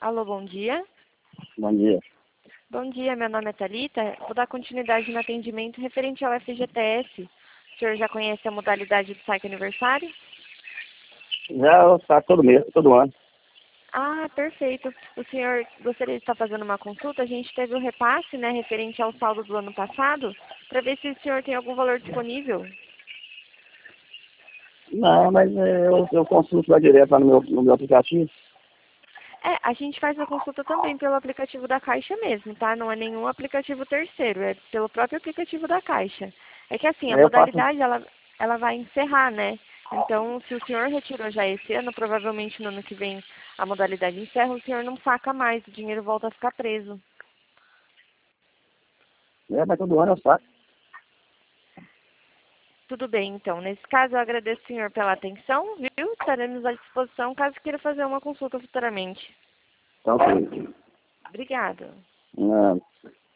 Alô, bom dia. Bom dia. Bom dia, meu nome é Thalita. Vou dar continuidade no atendimento referente ao FGTS. O senhor já conhece a modalidade do saque aniversário? Já está todo mês, todo ano. Ah, perfeito. O senhor gostaria de estar fazendo uma consulta? A gente teve um repasse, né, referente ao saldo do ano passado, para ver se o senhor tem algum valor disponível. Não, mas eu consulto lá direto lá no meu aplicativo. A gente faz a consulta também pelo aplicativo da Caixa mesmo, tá? Não é nenhum aplicativo terceiro, é pelo próprio aplicativo da Caixa. É que assim, a Aí eu faço. modalidade, ela vai encerrar, né? Então, se o senhor retirou já esse ano, provavelmente no ano que vem a modalidade encerra, o senhor não saca mais, o dinheiro volta a ficar preso. Mas todo ano eu faço. Tudo bem, então. Nesse caso, eu agradeço o senhor pela atenção, viu? Estaremos à disposição caso queira fazer uma consulta futuramente. Então, ok. Obrigada. Não.